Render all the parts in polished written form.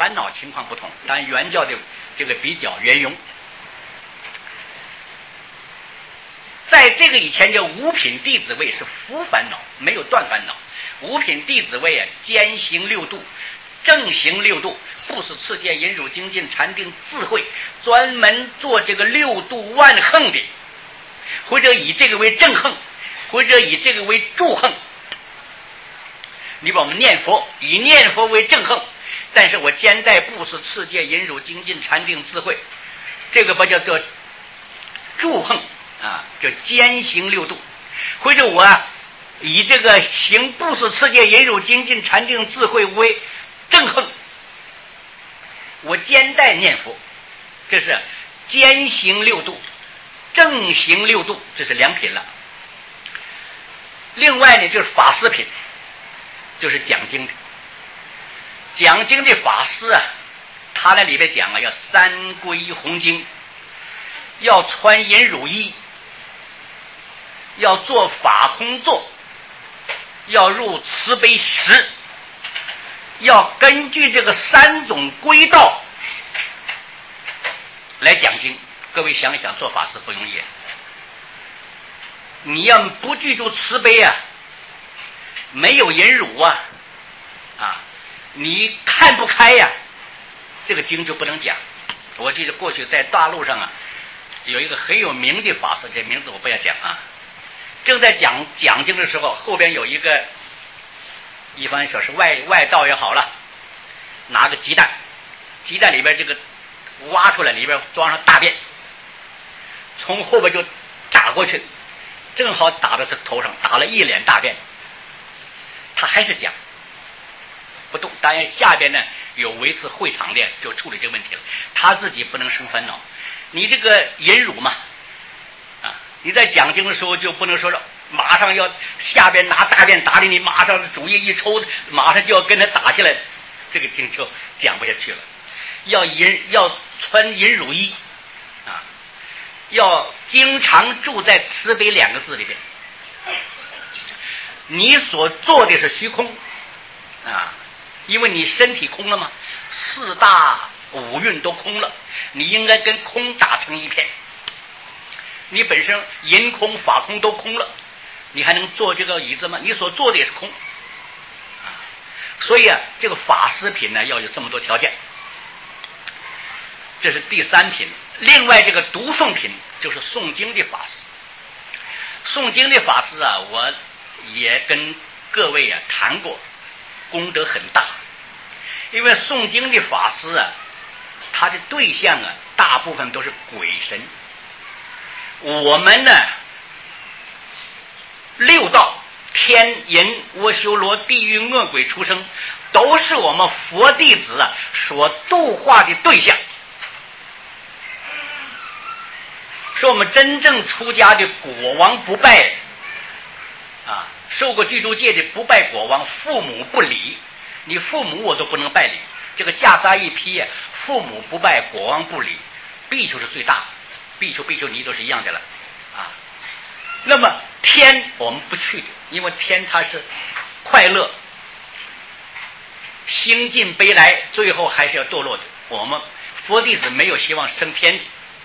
烦恼情况不同，但原教的这个比较圆融。在这个以前叫五品弟子位是福烦恼，没有断烦恼。五品弟子位啊，兼行六度，正行六度，不思持戒忍辱精进禅定智慧，专门做这个六度万行的，或者以这个为正行，或者以这个为助行。你把我们念佛，以念佛为正行，但是我兼带不思持戒忍辱精进禅定智慧，这个不叫做助行啊，叫兼行六度。或者我以这个行不思持戒忍辱精进禅定智慧为正行，我兼带念佛，这是兼行六度，正行六度，这是两品了。另外呢，就是法师品，就是讲经的。讲经的法师啊，他那里边讲啊，要三归弘经，要穿忍辱衣，要做法空座，要入慈悲时，要根据这个三种归道来讲经。各位想一想，做法师不容易，你要不记住慈悲啊，没有忍辱啊，你看不开呀，这个经就不能讲。我记得过去在大陆上啊，有一个很有名的法师，这名字我不要讲啊。正在讲经的时候，后边有一个，一般说是外道也好了，拿个鸡蛋，鸡蛋里边这个挖出来，里边装上大便，从后边就打过去，正好打到他头上，打了一脸大便。他还是讲不动，当然下边呢有维持会场的就处理这个问题了，他自己不能生烦恼。你这个忍辱嘛，你在讲经的时候就不能说了马上要下边拿大便打你马上主意一抽，马上就要跟他打起来，这个经就讲不下去了。要穿忍辱衣啊，要经常住在慈悲两个字里边。你所做的是虚空啊，因为你身体空了嘛，四大五蕴都空了，你应该跟空打成一片。你本身人空法空都空了，你还能坐这个椅子吗？你所做的也是空所以这个法师品呢要有这么多条件，这是第三品。另外这个读诵品就是诵经的法师。诵经的法师啊，我也跟各位谈过，功德很大。因为诵经的法师啊，他的对象大部分都是鬼神。我们呢，六道天人阿修罗地狱恶鬼出生，都是我们佛弟子所度化的对象。说我们真正出家的国王不拜受过具足戒的不拜国王，父母不礼，你父母我都不能拜礼。这个袈裟一批，父母不拜，国王不理，比丘是最大的，比丘尼都是一样的了那么天我们不去的，因为天它是快乐，兴尽悲来，最后还是要堕落的。我们佛弟子没有希望升天的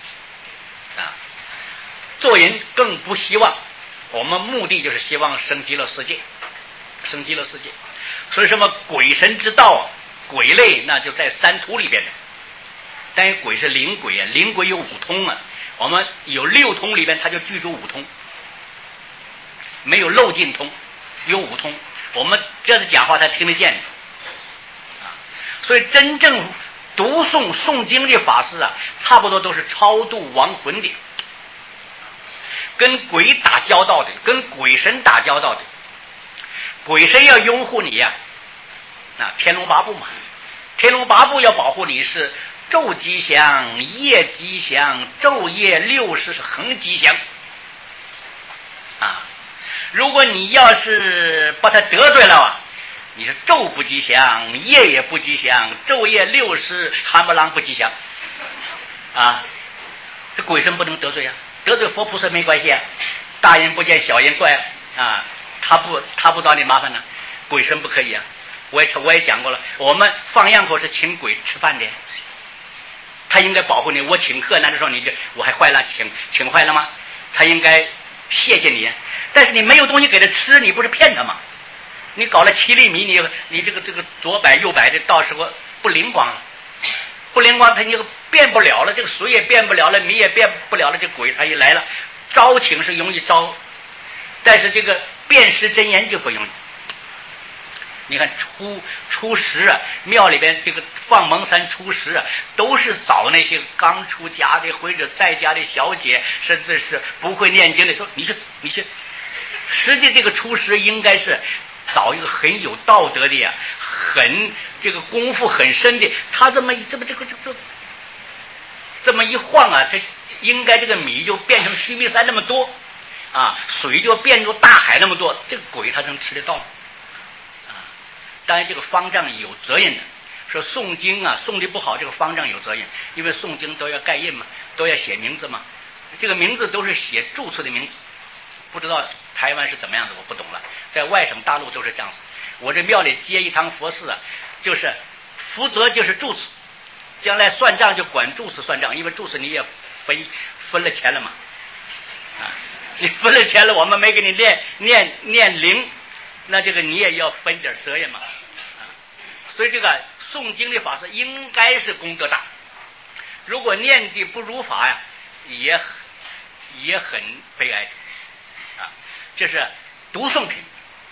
做人更不希望，我们目的就是希望升极乐世界，升极乐世界。所以什么鬼神之道鬼类那就在三途里边的。但是鬼是灵鬼灵鬼有五通我们有六通里边它就具足五通，没有漏尽通，有五通，我们这样讲话才听得见所以真正读诵经的法师差不多都是超度亡魂的，跟鬼打交道的，跟鬼神打交道的。鬼神要拥护你天龙八部嘛，天龙八部要保护你是昼吉祥夜吉祥，昼夜60是恒吉祥如果你要是把他得罪了你是昼不吉祥，夜也不吉祥，昼夜60含不啷不吉祥这鬼神不能得罪得罪佛菩萨没关系大人不见小人怪他不找你麻烦鬼神不可以我也讲过了，我们放羊口是请鬼吃饭的，他应该保护你。我请客，难道说我还坏了？请坏了吗？他应该谢谢你，但是你没有东西给他吃，你不是骗他吗？你搞了7厘米，你这个左摆右摆的，到时候不灵光了，不灵光，他你变不了了，这个水也变不了了，米也变不了了，这鬼他一来了，招请是容易招，但是这个辨识真言就不容易。你看初十啊，庙里边这个放蒙山初十啊，都是找那些刚出家的或者在家的小姐，甚至是不会念经的，说你去。实际这个初十应该是找一个很有道德的呀，很这个功夫很深的，他这么一晃啊，这应该这个米就变成须弥山那么多啊，水就变成大海那么多，这个鬼他能吃得到吗？当然这个方丈有责任的，说诵经啊诵的不好，这个方丈有责任，因为诵经都要盖印嘛，都要写名字嘛，这个名字都是写注册的名字，不知道台湾是怎么样子，我不懂了，在外省大陆都是这样子。我这庙里接一堂佛寺啊，就是福泽就是住持，将来算账就管住持算账，因为住持你也分了钱了嘛，啊，你分了钱了，我们没给你念灵，那这个你也要分点责任嘛，啊，所以这个诵经的法师应该是功德大，如果念的不如法呀，也很悲哀啊。这是读诵品、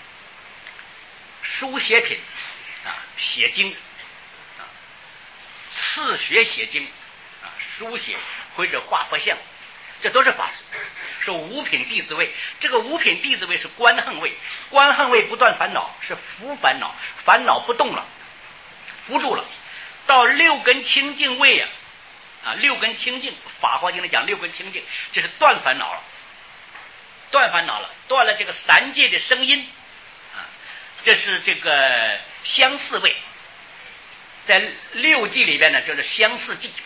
书写品啊，写经啊，自学写经啊，书写或者画佛像，这都是法师。说五品弟子位，这个五品弟子位是观横位，观横位不断烦恼，是伏烦恼，烦恼不动了，伏住了。到六根清净位啊，六根清净，法华经里讲六根清净，这是断烦恼了，断烦恼了，断了这个三界的声音啊，这是这个相似位，在六际里边呢，就是相似际。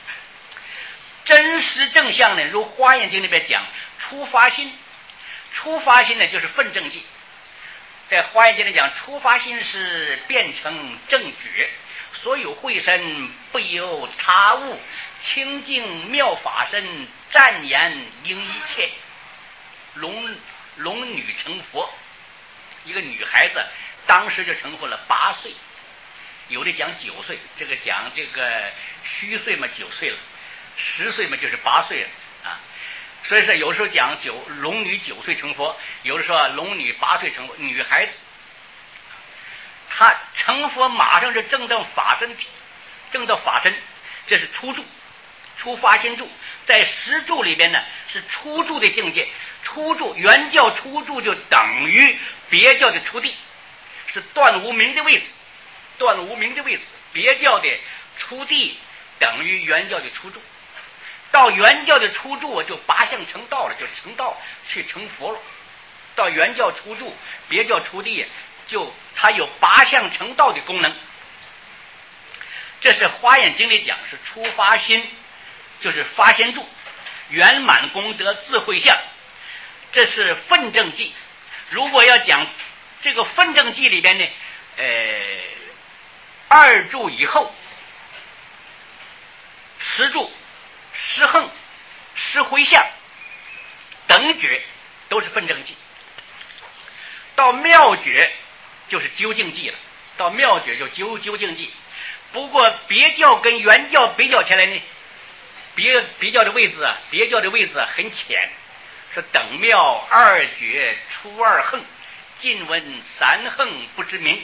真实正相呢，如华严经里边讲，初发心，初发心呢就是分正际，在华严经里讲，初发心是变成正觉，所有慧身不由他物，清净妙法身，湛言应一切，龙女成佛。一个女孩子当时就成佛了8岁，有的讲9岁，这个讲这个虚岁嘛9岁了，10岁嘛就是8岁了啊。所以说有时候讲龙女9岁成佛，有的说龙女8岁成佛，女孩子她成佛马上就证到法身体，证到法身，这是初住，初发心住。在10住里边呢是初住的境界，初住原教初住就等于别教的初地，是断无明的位置，断无明的位置，别教的初地等于原教的初住。到原教的初住就八相成道了，就成道去成佛了。到原教初住，别教初地，就它有八相成道的功能。这是华严经里讲，是初发心，就是发心住，圆满功德自慧相，这是分正记。如果要讲这个分正记里边呢2住以后10住、10横、10回向等觉都是分正记，到妙觉就是究竟记了，到妙觉就究竟记。不过别教跟原教比较起来呢，别教的位置啊，别教的位置很浅，是等妙2觉初2横，近闻3横不知名。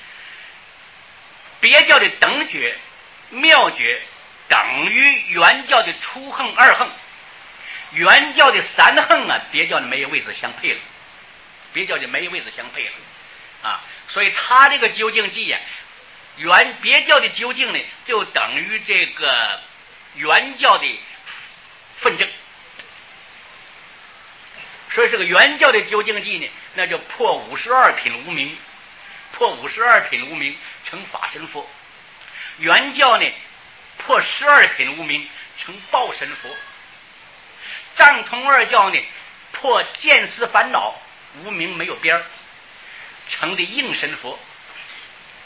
别教的等觉、妙觉等于原教的初横、2横，原教的3横啊，别教的没有位置相配了，别教的没有位置相配了啊，所以他这个究竟记啊，别教的究竟呢，就等于这个原教的分正。所以这个原教的究竟记呢，那就破52品无明，破52品无明成法身佛。原教呢破12品无明成报身佛。藏通二教呢破见思烦恼无明没有边儿，成的应身佛。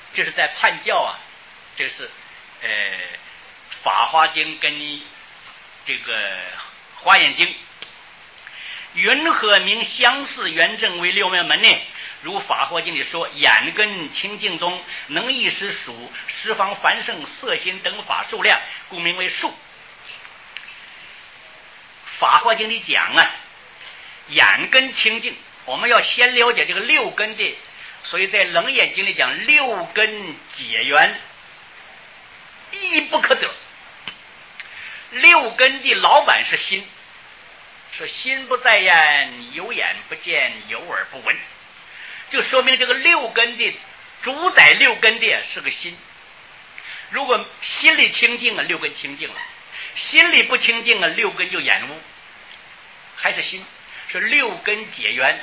这是在判教啊，这是法华经跟这个华严经。云何名相似圆正为六妙门呢？如法华经里说，眼根清净中能一时数十方凡圣色心等法数量，故名为数。法华经里讲啊，眼根清净，我们要先了解这个六根的，所以在楞严经里讲六根解缘，一不可得。六根的老板是心，说心不在焉，有眼不见，有耳不闻，就说明这个六根的主宰六根的是个心。如果心里清净了，六根清净了；心里不清净了，六根就染污。还是心，是六根解缘。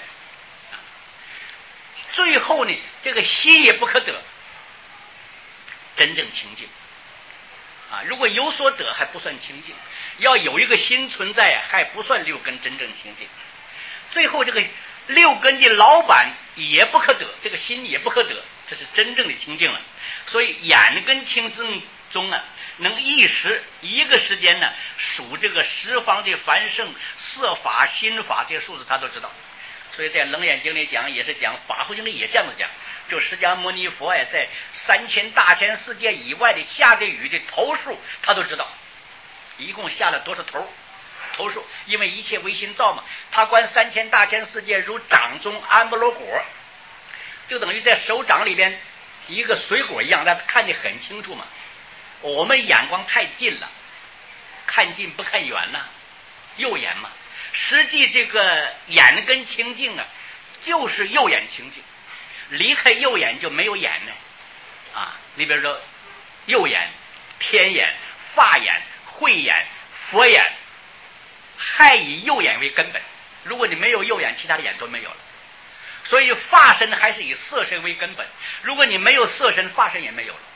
最后呢，这个心也不可得，真正清净。如果有所得还不算清净，要有一个心存在还不算六根真正清净。最后这个六根的老板也不可得，这个心也不可得，这是真正的清净了。所以眼根清净中啊，能一个时间呢数这个十方的凡圣色法心法这些数字他都知道。所以在楞严经里讲，也是讲法华经里也这样子讲，就释迦牟尼佛在3000大千世界以外的下的雨的头数他都知道，一共下了多少头数，因为一切唯心造嘛，他观3000大千世界如掌中安波罗果，就等于在手掌里边一个水果一样，他看得很清楚嘛。我们眼光太近了，看近不看远呢，右眼嘛。实际这个眼根清净啊，就是右眼清净，离开右眼就没有眼呢。你比如说右眼、天眼、法眼、慧眼、佛眼，还以右眼为根本。如果你没有右眼，其他的眼都没有了。所以法身还是以色身为根本，如果你没有色身，法身也没有了。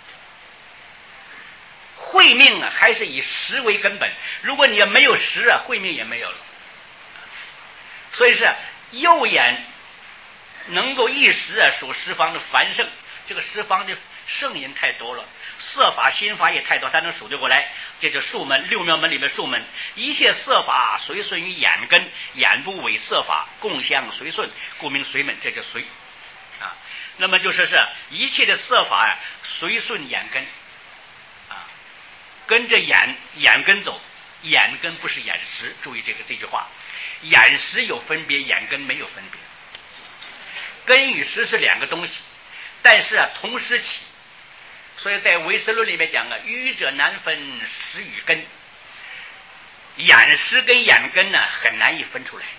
慧命啊，还是以识为根本，如果你也没有识啊，慧命也没有了。所以是右眼能够一时数十方的凡圣，这个十方的圣人太多了，色法心法也太多，才能数得过来。这就数门，六妙门里面数门，一切色法随顺于眼根，眼部为色法，共相随顺，故名随门，这就随那么就说是一切的色法随顺眼根跟着眼根走，眼根不是眼识，注意这句话，眼识有分别，眼根没有分别。根与识是两个东西，但是同时起，所以在唯识论里面讲愚者难分识与根，眼识跟眼根很难以分出来。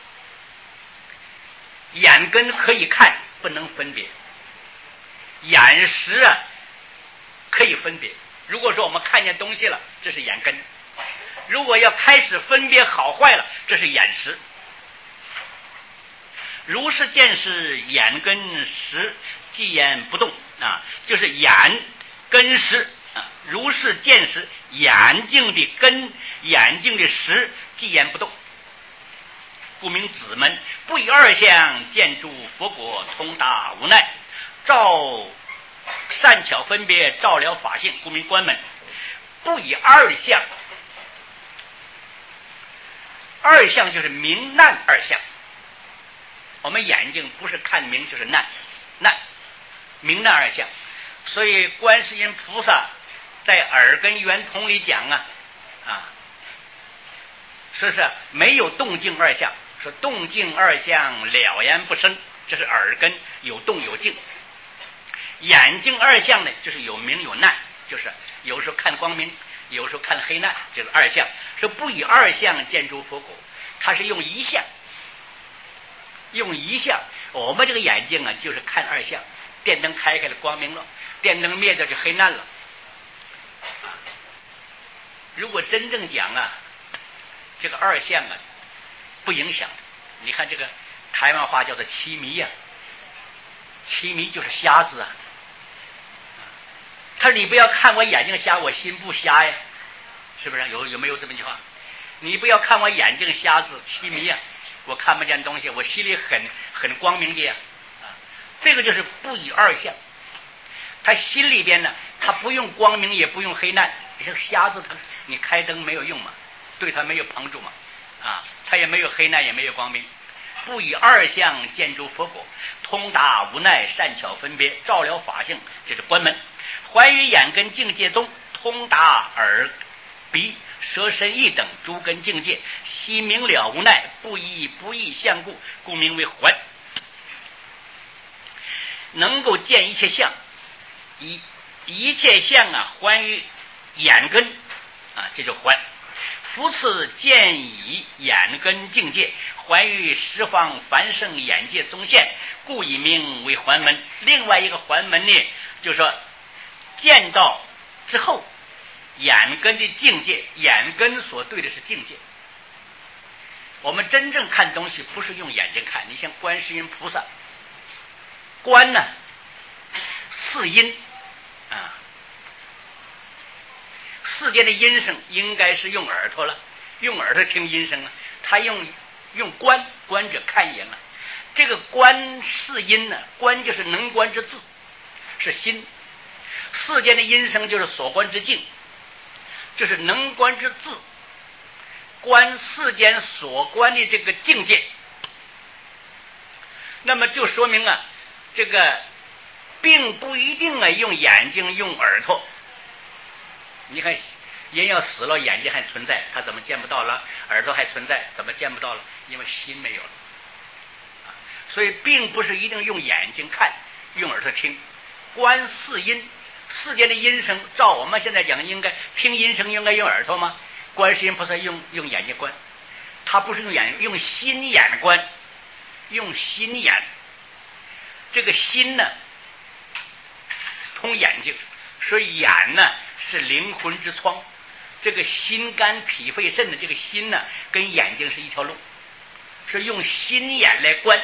眼根可以看，不能分别；眼识可以分别。如果说我们看见东西了，这是眼根；如果要开始分别好坏了，这是眼识。如是见识，眼根识寂然不动就是眼根识如是见识，眼睛的根，眼睛的识寂然不动，故名子门。不以二相见诸佛果，通达无奈，照善巧分别，照了法性，故名关门。不以二相，二相就是明难二相。我们眼睛不是看明就是难，明难二相。所以观世音菩萨在耳根圆通里讲说是没有动静二相，说动静二相了然不生，这是耳根有动有静。眼睛二相呢，就是有明有难，就是有时候看光明，有时候看黑暗，这是二相。说不以二相见诸佛果，它是用一相，我们这个眼睛就是看二相，电灯开了光明了，电灯灭掉就黑暗了。如果真正讲这个二相不影响。你看这个台湾话叫做欺迷欺迷就是瞎子他说你不要看我眼睛瞎，我心不瞎呀，是不是？有没有这么一句话？你不要看我眼睛瞎子欺迷我看不见东西，我心里很光明的这个就是不以二相。 他心里边呢，他不用光明也不用黑暗，像瞎子你开灯没有用嘛，对他没有帮助嘛，他也没有黑暗也没有光明，不以二相见诸佛果，通达无奈善巧分别，照了法性，这是关门。还于眼根境界中，通达耳鼻舌身意等诸根境界，悉明了无奈，不依不异相故，故名为还。能够见一切相，一切相还于眼根这就还。夫次见以眼根境界，还于十方凡圣眼界宗现，故以名为还门。另外一个还门呢，就是说见到之后，眼根的境界，眼根所对的是境界。我们真正看东西不是用眼睛看，你像观世音菩萨，观呢四音世间的音声应该是用耳朵了，用耳朵听音声了，他用观，观者看一眼了。这个观四音呢，观就是能观之字，是心；世间的音声就是所观之境，这是能观之字。观世间所观的这个境界，那么就说明这个并不一定用眼睛用耳朵。你看人要死了，眼睛还存在，他怎么见不到了？耳朵还存在，怎么见不到了？因为心没有了所以并不是一定用眼睛看，用耳朵听。观四音，世间的音声，照我们现在讲，应该听音声应该用耳朵吗？观世音菩萨用眼睛观，他不是用眼睛，用心眼观，用心眼。这个心呢通眼睛，所以眼呢是灵魂之窗，这个心肝脾肺肾的这个心呢跟眼睛是一条路，是用心眼来观，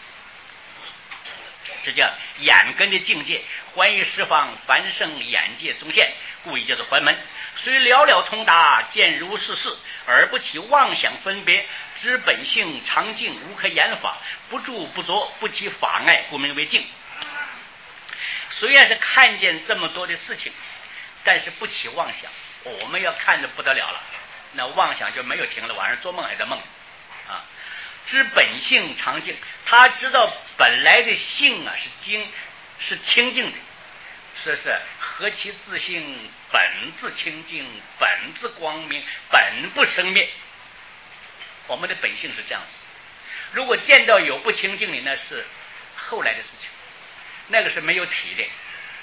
这叫眼根的境界。还于十方凡圣眼界宗现，故以叫做还门。虽了了通达，见如是事，而不起妄想分别，知本性常静，无可言法，不住不着，不起法碍，故名为静。虽然是看见这么多的事情，但是不起妄想，我们要看得不得了了，那妄想就没有停了，晚上做梦还在梦知本性常静，他知道本来的性是清净的，说是何其自性，本自清净，本自光明，本不生灭。我们的本性是这样子。如果见到有不清净的，那是后来的事情，那个是没有体的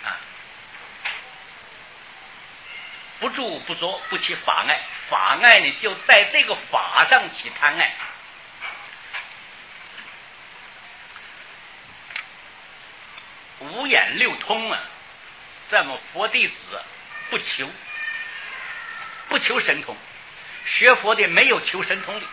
不住不着，不起法碍，法碍呢就在这个法上起贪爱。五眼六通咱们佛弟子不求神通，学佛的没有求神通的，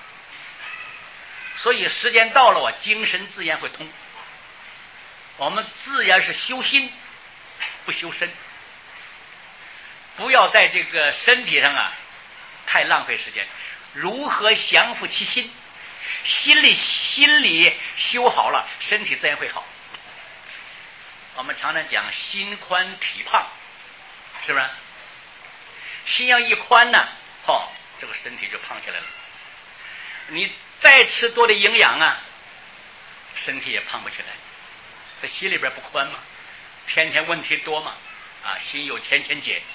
所以时间到了精神自然会通。我们自然是修心不修身，不要在这个身体上太浪费时间。如何降服其心？心里修好了，身体自然会好。我们常常讲心宽体胖，是不是？心要一宽呢，这个身体就胖起来了。你再吃多的营养身体也胖不起来。这心里边不宽嘛，天天问题多嘛，心有千千结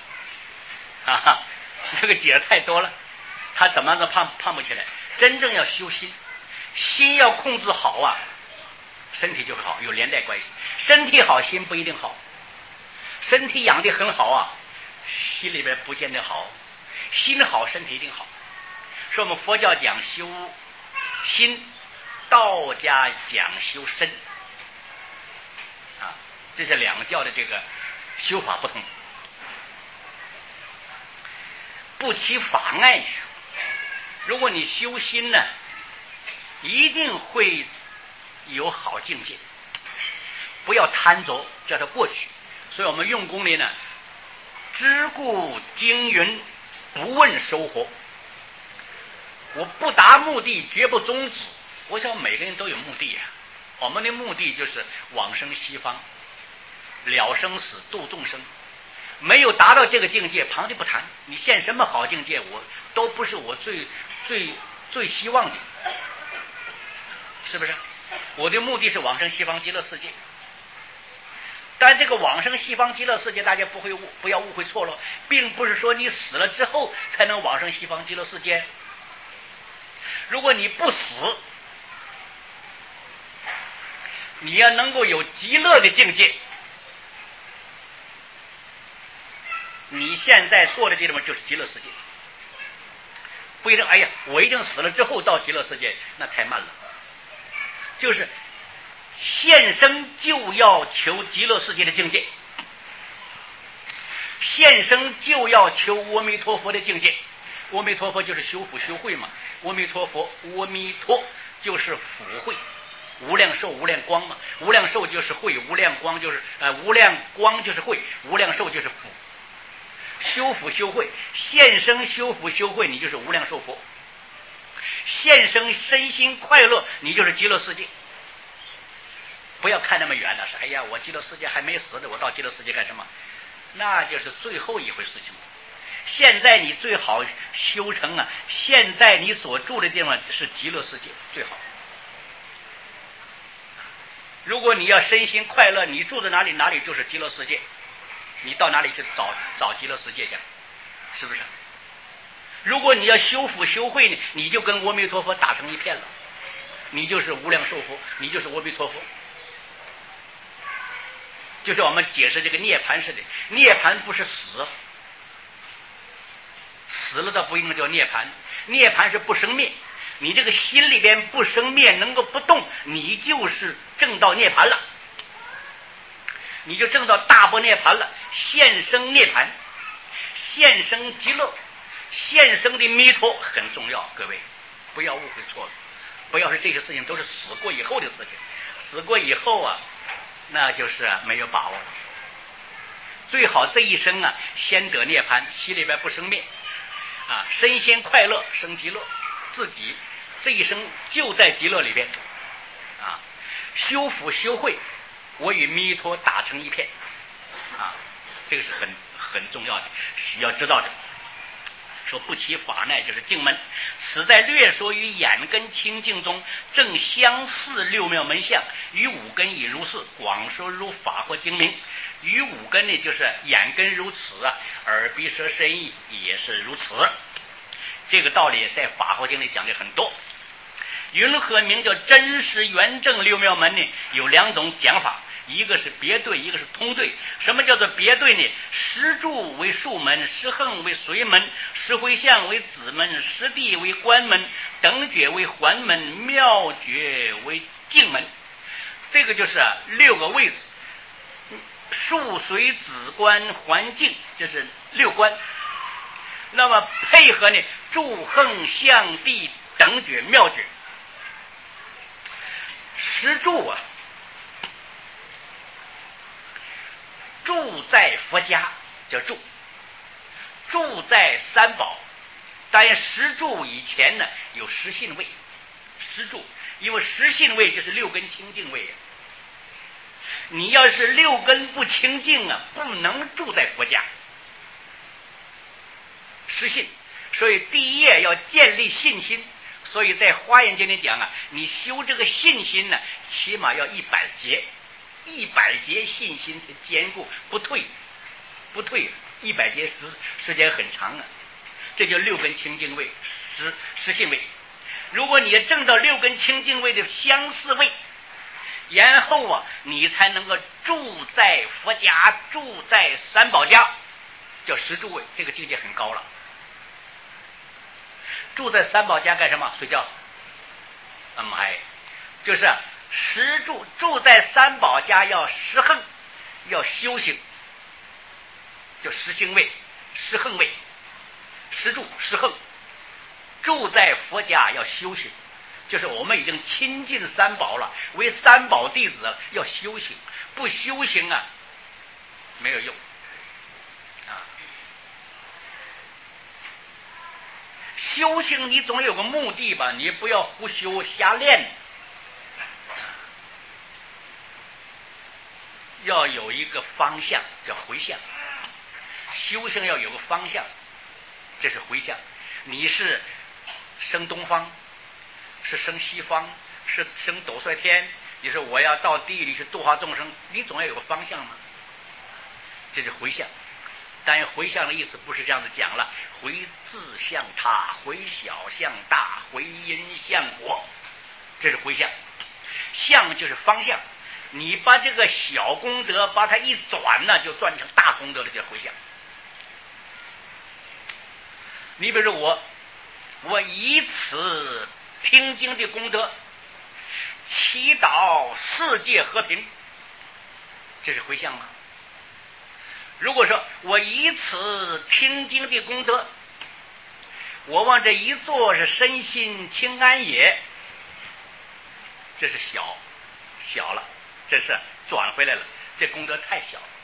这个结太多了，他怎么都胖不起来。真正要修心，心要控制好身体就会好，有连带关系。身体好，心不一定好。身体养得很好心里边不见得好。心好，身体一定好。说我们佛教讲修心，道家讲修身这是两教的这个修法不同。不起法碍，如果你修心呢，一定会有好境界。不要贪着，叫它过去。所以我们用功的呢，知故经云，不问收获。我不达目的，绝不终止。我想每个人都有目的我们的目的就是往生西方， 了生死，度众生。没有达到这个境界，旁的不谈。你现什么好境界，我都不是我最希望的，是不是？我的目的是往生西方极乐世界。但这个往生西方极乐世界，大家不要误会错了，并不是说你死了之后才能往生西方极乐世界。如果你不死，你要能够有极乐的境界，你现在坐的地方就是极乐世界。不一定，哎呀，我一定死了之后到极乐世界，那太慢了。就是现生就要求极乐世界的境界，现生就要求阿弥陀佛的境界。阿弥陀佛就是修福修慧嘛，阿弥陀佛，阿弥陀就是福慧，无量寿无量光嘛，无量寿就是慧，无量光就是无量光就是慧，无量寿就是福。修福修慧，现生修福修慧，你就是无量寿佛；现生身心快乐，你就是极乐世界。不要看那么远了，说哎呀，我极乐世界还没死呢，我到极乐世界干什么？那就是最后一回事情。现在你最好修成啊，现在你所住的地方是极乐世界最好。如果你要身心快乐，你住在哪里，哪里就是极乐世界。你到哪里去找极乐世界去？是不是？如果你要修福修慧呢，你就跟阿弥陀佛打成一片了，你就是无量寿佛，你就是阿弥陀佛。就是我们解释这个涅槃似的，涅槃不是死，死了倒不一定叫涅槃，涅槃是不生灭。你这个心里边不生灭，能够不动，你就是证到涅槃了，你就证到大般涅槃了。现生涅槃，现生极乐，现生的弥陀很重要，各位不要误会错了，不要是这些事情都是死过以后的事情，死过以后啊，那就是没有把握了。最好这一生啊，先得涅槃，心里边不生灭啊，身心快乐，生极乐，自己这一生就在极乐里边啊，修福修慧，我与弥陀打成一片啊，这个是很重要的，需要知道的。说不起法奈，就是净门，此在略说于眼根清净中，正相似六妙门相，与五根亦如是，广说如法或精明。与五根呢，就是眼根如此啊，耳鼻舌身意也是如此。这个道理在法华经里讲的很多。云何名叫真实圆正六妙门呢？有两种讲法，一个是别对，一个是通对。什么叫做别对呢？十住为数门，十横为随门，十回向为子门，十地为关门，等觉为环门，妙觉为净门。这个就是六个位置，数随子关环境，就是六关。那么配合呢，住横向地等觉妙觉。十住啊，住在佛家叫住，住在三宝。当然十住以前呢有十信位，十住因为十信位就是六根清净位啊。你要是六根不清净啊，不能住在佛家。十信，所以第一页要建立信心。所以在华严经里讲啊，你修这个信心呢，起码要100劫，100劫信心才坚固不退，100劫时间很长啊。这叫六根清净位，十信位。如果你证到六根清净位的相似位，然后啊，你才能够住在佛家，住在三宝家，叫十住位，这个境界很高了。住在三宝家干什么？睡觉。就是十住，住在三宝家要十横，要修行，叫十行位、十横位、十住、十横。住在佛家要修行，就是我们已经亲近三宝了，为三宝弟子了，要修行。不修行啊，没有用啊。修行你总有个目的吧，你不要胡修瞎练。 要有一个方向，叫回向。修行要有个方向，这是回向。你是升东方，是升西方，是升斗率天，你说我要到地里去度化众生，你总要有个方向嘛。这是回向。但回向的意思不是这样子讲了，回自向他，回小向大，回因向果，这是回向。向就是方向，你把这个小功德把它一转呢，就转成大功德的，叫回向。你比如说我以此听经的功德祈祷世界和平，这是回向吗？如果说我以此听经的功德，我往这一坐是身心清安也，这是小了，这是转回来了，这功德太小了。